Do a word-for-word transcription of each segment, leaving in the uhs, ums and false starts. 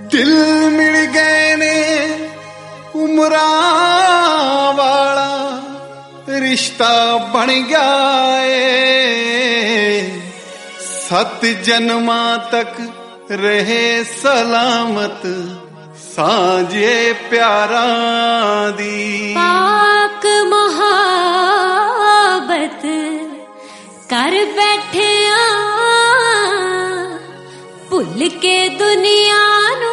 दिल मिल गए ने उमरा वाला रिश्ता बन गया है सत जन्मां तक रहे सलामत सांझे प्यारा दी पाक मोहब्बत कर बैठे भुल के दुनिया नू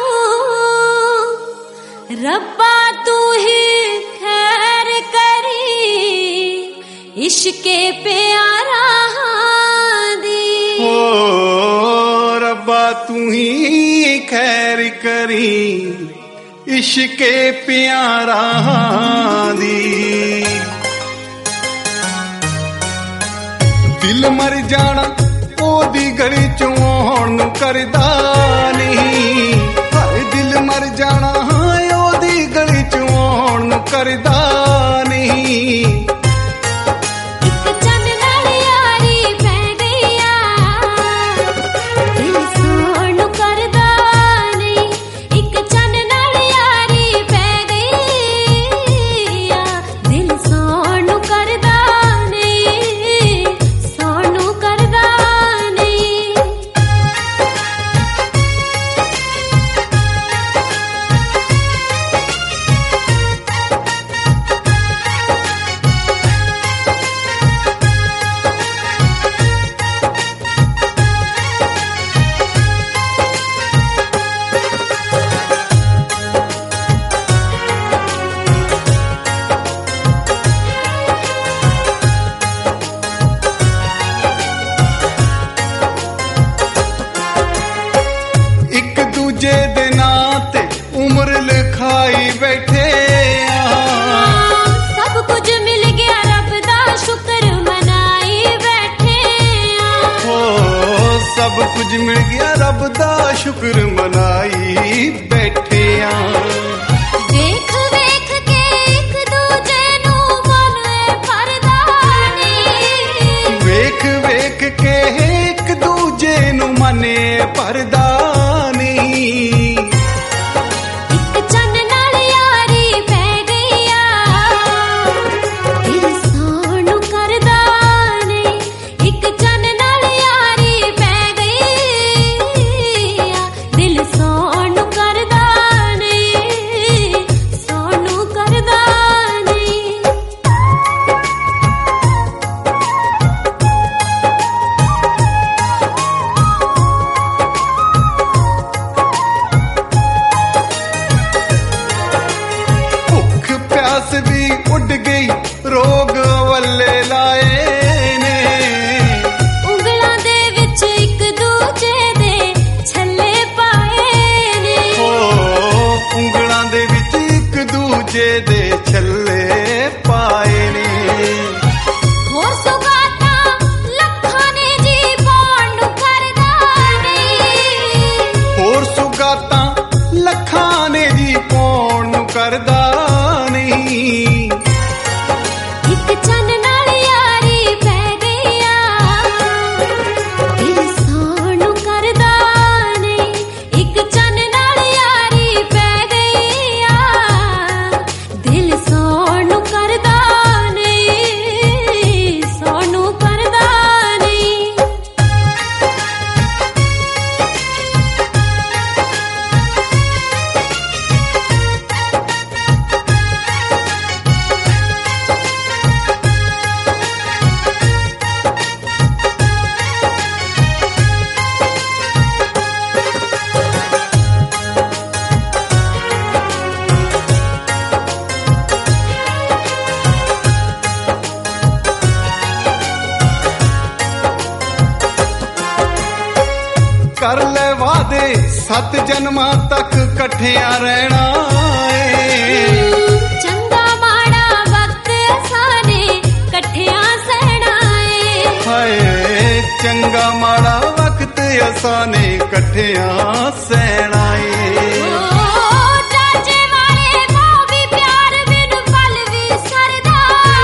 रब्बा तू ही खैर करी इश्के प्यारा दी ओ रब्बा तू ही खैर करी इश्के प्यारा दी दिल मर जाना ओदी गली चों आउण नूं करदा नहीं हर दिल मर जाना ओदी गली चों आउण नूं करदा नहीं दूजे दे नां ते उम्र लिखाई बैठे सब कुछ मिल गया रब दा शुक्र मनाई बैठे हो सब कुछ मिल गया रब दा शुक्र मनाई बैठे वेख वेख के एक दूजे नू मन भरदा नहीं वेख वेख के एक दूजे नू मने भरदा भी उड़ गई रोग वल्ले लाए ने उंगलां दे विच एक दूजे दे छल्ले पाए ने ओ उंगलां दे विच एक दूजे दे छल्ले पाए ने होर सुगाता लखां ने जी पाउण नूं करदा नहीं होर सुगाता लखां ने जी पाउण नूं करदा एक चन नाल यारी पै गई दिल सोनू करदा नहीं एक चन नाल यारी पै गई दिल सोनू करदा नहीं सोनू करदा नहीं कर ले वादे सत जन्मां तक कट्ठियां रहना चंगा माड़ा वक्त साने कट्ठियां सहना हाय चंगा माड़ा वक्त असाने कट्ठियां सहना चाचे वाले मां भी प्यार बिन पल भी सरदा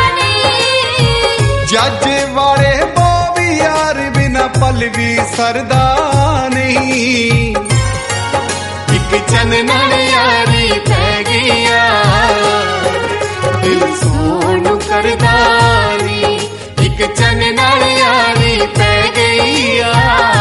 नहीं चाचे वाले मां भी यार बिना पल भी सरदा नहीं एक ਚੰਨ ਨਾਲ ਯਾਰੀ ਪੈ ਗਈ ਆ ਦਿਲ ਸੌਣ ਨੂੰ ਕਰਦਾ ਨੀ ਇੱਕ ਚੰਨ ਨਾਲ ਯਾਰੀ ਪੈ ਗਈ ਆ